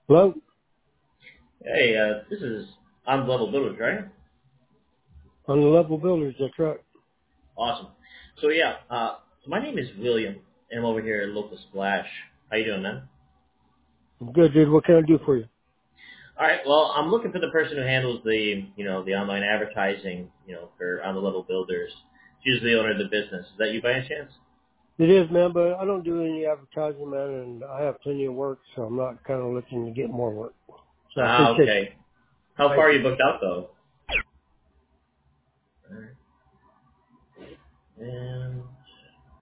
Hello? Hey, this is On Level Builders, right? On the level builders, that's right. Awesome. So yeah, so my name is William, and I'm over here at Local Splash. How you doing, man? I'm good, dude. What can I do for you? All right. Well, I'm looking for the person who handles the online advertising, for On the Level Builders. She's the owner of the business. Is that you by any chance? It is, man, but I don't do any advertising, man, and I have plenty of work, so I'm not kind of looking to get more work. So I Ah, appreciate okay. you. How far Thank are you. you booked out though? All right.